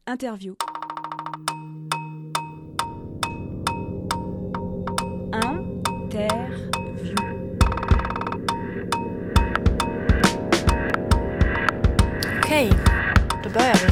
Interview. Okej, då börjar vi.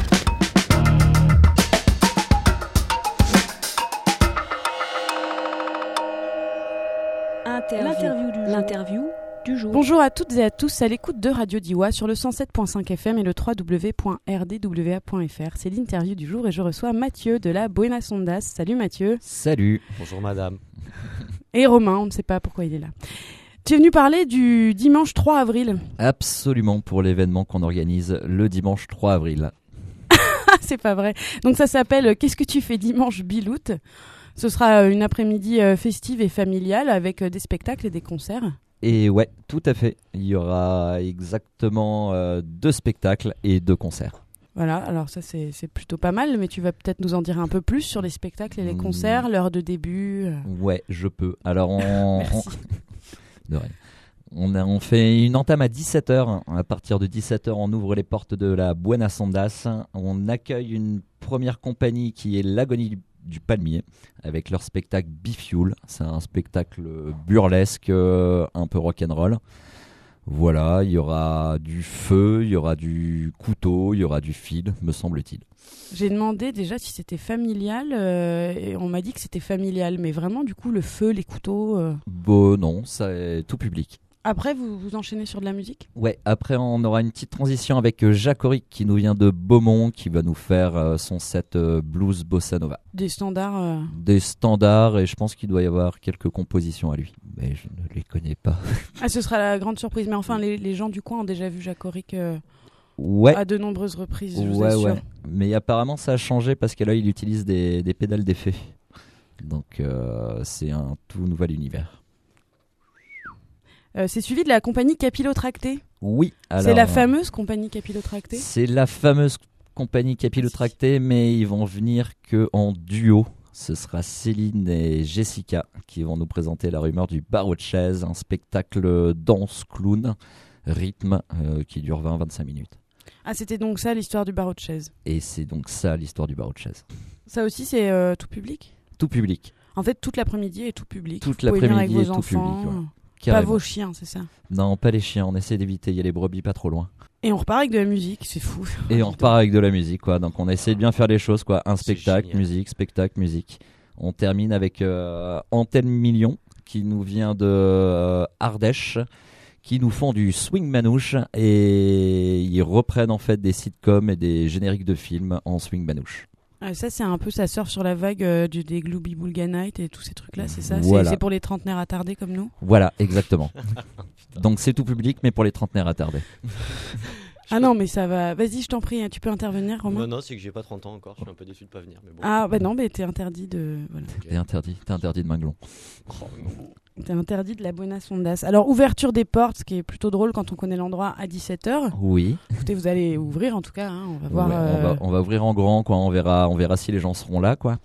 L'interview du jour. Bonjour à toutes et à tous à l'écoute de Radio Diois sur le 107.5 FM et le www.rdwa.fr. C'est l'interview du jour et je reçois Mathieu de la Buenas Ondas. Salut Mathieu. Salut. Bonjour madame. Et Romain, on ne sait pas pourquoi il est là. Tu es venu parler du dimanche 3 avril. Absolument, pour l'événement qu'on organise le dimanche 3 avril. C'est pas vrai. Donc ça s'appelle Qu'est-ce que tu fais dimanche Bilout. Ce sera une après-midi festive et familiale avec des spectacles et des concerts. Et ouais, tout à fait. Il y aura exactement 2 spectacles et 2 concerts. Voilà, alors ça c'est plutôt pas mal, mais tu vas peut-être nous en dire un peu plus sur les spectacles et les concerts, l'heure de début. Ouais, je peux. Alors Merci. De rien. On fait une entame à 17h. À partir de 17h, on ouvre les portes de la Buenas Ondas. On accueille une première compagnie qui est l'Agonie du Palmier avec leur spectacle Bifuel. C'est un spectacle burlesque, un peu rock'n'roll. Voilà, il y aura du feu, il y aura du couteau, il y aura du fil, me semble-t-il. J'ai demandé déjà si c'était familial et on m'a dit que c'était familial, mais vraiment du coup le feu, les couteaux... Bon, non, c'est tout public. Après vous enchaînez sur de la musique ? Ouais, après on aura une petite transition avec Jacques Auric qui nous vient de Beaumont, qui va nous faire son set blues bossa nova. Des standards Des standards, et je pense qu'il doit y avoir quelques compositions à lui, mais je ne les connais pas. Ah, ce sera la grande surprise, mais enfin les gens du coin ont déjà vu Jacques Auric ouais. à de nombreuses reprises, je vous Ouais, assure. ouais. Mais apparemment ça a changé parce que là il utilise des pédales d'effet. Donc c'est un tout nouvel univers. C'est suivi de la compagnie Capillotracté. Oui, alors, c'est la fameuse compagnie Capillotracté. C'est la fameuse compagnie Capillotracté, mais ils vont venir que en duo. Ce sera Céline et Jessica qui vont nous présenter La Rumeur du Barreau de Chaise, un spectacle danse, clown, rythme qui dure 20-25 minutes. Ah, c'était donc ça l'histoire du Barreau de Chaise. Et c'est donc ça l'histoire du Barreau de Chaise. Ça aussi c'est tout public ? Tout public. En fait, toute l'après-midi est tout public. Toute Vous pouvez venir l'après-midi avec est vos tout enfants. public. Ouais. Pas Carrément. vos chiens, c'est ça. Non, pas les chiens, on essaie d'éviter, il y a les brebis pas trop loin. Et on repart avec de la musique, c'est fou. Et on repart avec de la musique, quoi. Donc on essaie de bien faire les choses, quoi. Un spectacle, génial. musique, spectacle, musique. On termine avec Antenne Million, qui nous vient de Ardèche, qui nous font du swing manouche, et ils reprennent en fait des sitcoms et des génériques de films en swing manouche. Ça, c'est un peu, ça surfe sur la vague des Glooby Boulga Night et tous ces trucs-là, c'est ça ? Voilà. C'est pour les trentenaires attardés comme nous ? Voilà, exactement. Donc c'est tout public, mais pour les trentenaires attardés. Ah non, mais ça va. Vas-y, je t'en prie, tu peux intervenir, Romain ? Non, c'est que j'ai pas 30 ans encore, je suis un peu déçu de pas venir. Mais bon. Ah, bah non, mais t'es interdit de... Voilà. T'es interdit de Minglon. Oh, non. T'es interdit de la Buenas Ondas. Alors, ouverture des portes, ce qui est plutôt drôle quand on connaît l'endroit, à 17h. Oui. Écoutez, vous allez ouvrir en tout cas, hein, on va voir... Ouais, on va ouvrir en grand, quoi. On verra si les gens seront là, quoi.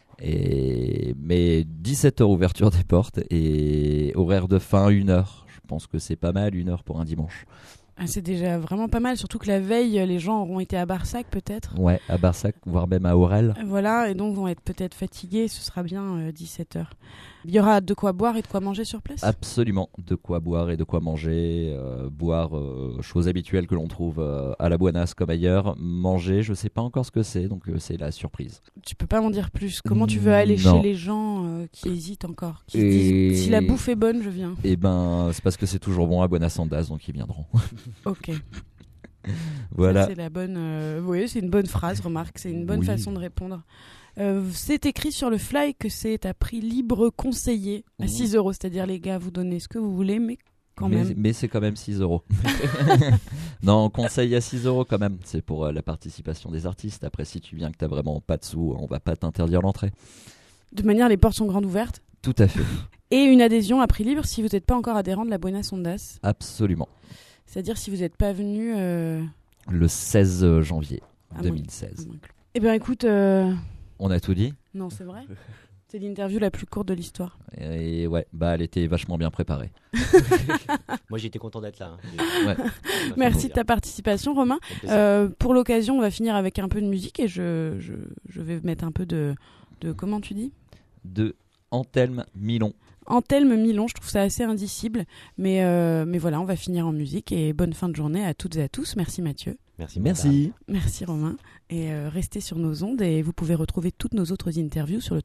Mais 17h ouverture des portes et horaire de fin 1h. Je pense que c'est pas mal, 1h pour un dimanche. Ah, c'est déjà vraiment pas mal, surtout que la veille, les gens auront été à Barsac peut-être. Ouais, à Barsac, voire même à Aurel. Voilà, et donc vont être peut-être fatigués, ce sera bien 17h. Il y aura de quoi boire et de quoi manger sur place ? Absolument, de quoi boire et de quoi manger. Boire, chose habituelle que l'on trouve à la Buenas comme ailleurs. Manger, je sais pas encore ce que c'est, donc c'est la surprise. Tu peux pas m'en dire plus. Comment tu veux aller Non. chez les gens qui hésitent encore, qui se disent, si la bouffe est bonne, je viens. Eh ben, c'est parce que c'est toujours bon à Buenas Ondas, donc ils viendront. Ok. Voilà. Ça, c'est la bonne. Oui, c'est une bonne phrase. Remarque, c'est une bonne Oui. façon de répondre. C'est écrit sur le fly que c'est à prix libre conseillé à 6 €. C'est-à-dire, les gars, vous donnez ce que vous voulez, mais quand même. Mais c'est quand même 6 €. Non, on conseille à 6 € quand même. C'est pour la participation des artistes. Après, si tu viens que t'as vraiment pas de sous, on va pas t'interdire l'entrée. De toute manière, les portes sont grandes ouvertes. Tout à fait. Et une adhésion à prix libre si vous n'êtes pas encore adhérent de la Buenas Ondas. Absolument. C'est-à-dire si vous n'êtes pas venu... Le 16 janvier Ah, 2016. Eh bien, écoute... On a tout dit ? Non, c'est vrai. C'est l'interview la plus courte de l'histoire. Et ouais, elle était vachement bien préparée. Moi, j'étais content d'être là. Ouais. Merci de ta participation, Romain. Pour l'occasion, on va finir avec un peu de musique et je vais mettre un peu de comment tu dis ? De Anthelme Milon. Anthelme Milon, je trouve ça assez indicible. Mais voilà, on va finir en musique et bonne fin de journée à toutes et à tous. Merci Mathieu. Merci. Merci Romain. Et restez sur nos ondes et vous pouvez retrouver toutes nos autres interviews sur le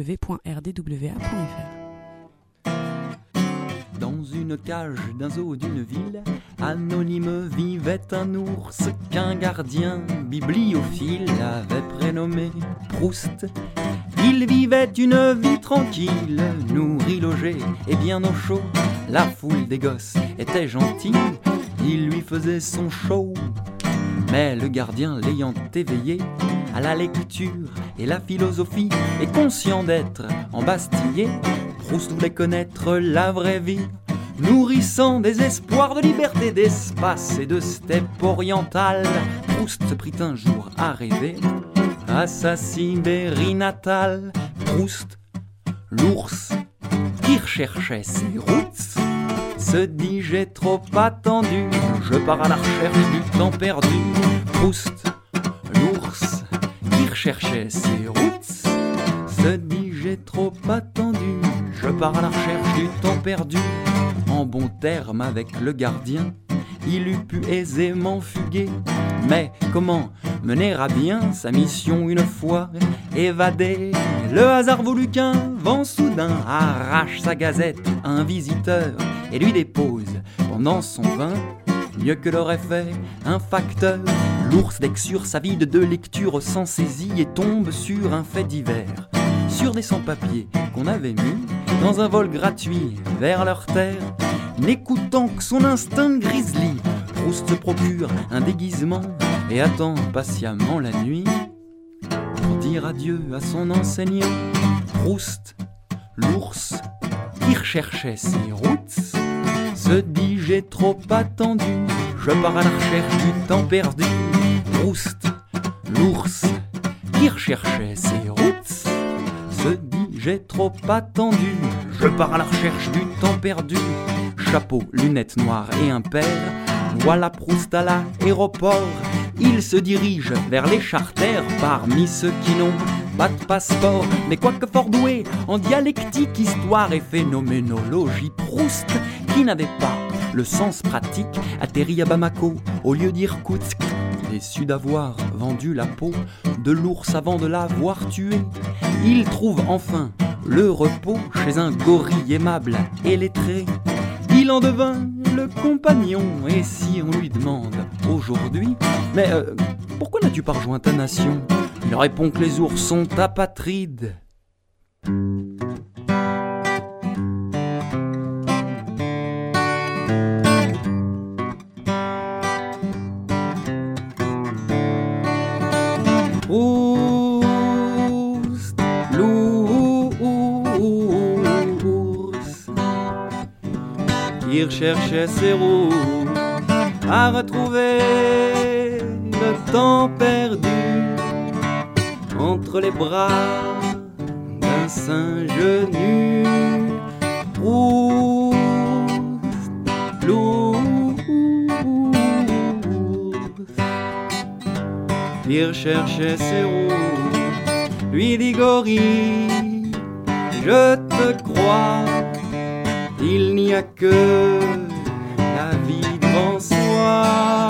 www.rdwa.fr. Dans une cage d'un zoo d'une ville, anonyme vivait un ours qu'un gardien bibliophile avait prénommé Proust. Il vivait une vie tranquille, nourri, logé et bien au chaud. La foule des gosses était gentille, il lui faisait son show. Mais le gardien l'ayant éveillé à la lecture et la philosophie, et conscient d'être embastillé, Proust voulait connaître la vraie vie, nourrissant des espoirs de liberté, d'espace et de steppe orientale. Proust se prit un jour à rêver à sa Sibérie natale. Proust, l'ours qui recherchait ses routes, se dit j'ai trop attendu, je pars à la recherche du temps perdu. Proust, l'ours qui recherchait ses routes, se dit j'ai trop attendu, je pars à la recherche du temps perdu. En bon terme avec le gardien, il eût pu aisément fuguer. Mais comment mener à bien sa mission une fois évadé? Le hasard voulut qu'un vent soudain arrache sa gazette à un visiteur et lui dépose pendant son pain mieux que l'aurait fait un facteur. L'ours d'Exure s'avide de lecture sans saisie et tombe sur un fait divers, sur des sans-papiers qu'on avait mis dans un vol gratuit vers leur terre. N'écoutant que son instinct grizzly, Proust se procure un déguisement et attend patiemment la nuit pour dire adieu à son enseignant. Proust, l'ours qui recherchait ses routes, se dit j'ai trop attendu, je pars à la recherche du temps perdu. Proust, l'ours qui recherchait ses routes, se dit j'ai trop attendu, je pars à la recherche du temps perdu. Chapeau, lunettes noires et un père, voilà Proust à l'aéroport. Il se dirige vers les charters parmi ceux qui n'ont pas de passeport. Mais quoique fort doué en dialectique, histoire et phénoménologie, Proust, qui n'avait pas le sens pratique, atterrit à Bamako au lieu d'Irkoutsk. Déçu d'avoir vendu la peau de l'ours avant de l'avoir tué, il trouve enfin le repos chez un gorille aimable et lettré. Il en devint le compagnon, et si on lui demande aujourd'hui « Mais pourquoi n'as-tu pas rejoint ta nation ?» Il répond que les ours sont apatrides. Proust, l'ours qui recherchait ses roues, a retrouvé le temps perdu entre les bras d'un singe nu. Proust, l'ours qui recherchait ses roues, lui dit gorille, je te crois, il n'y a que la vie devant soi.